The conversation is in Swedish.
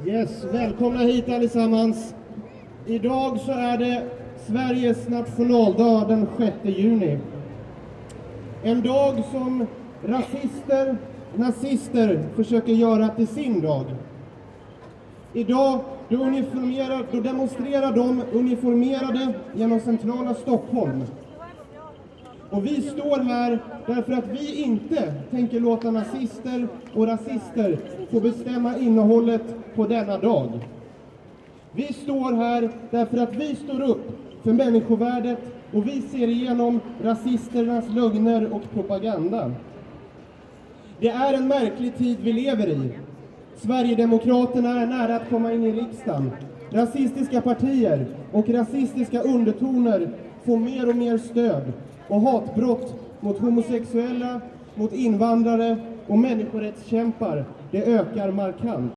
Yes, välkomna hit allesammans. Idag så är det Sveriges nationaldag den 6 juni. En dag som rasister, nazister försöker göra till sin dag. Idag då demonstrerar de uniformerade genom centrala Stockholm. Och vi står här därför att vi inte tänker låta nazister och rasister få bestämma innehållet på denna dag. Vi står här därför att vi står upp för människovärdet och vi ser igenom rasisternas lögner och propaganda. Det är en märklig tid vi lever i. Sverigedemokraterna är nära att komma in i riksdagen. Rasistiska partier och rasistiska undertoner får mer och mer stöd. Och hatbrott mot homosexuella, mot invandrare och människorättskämpar, det ökar markant.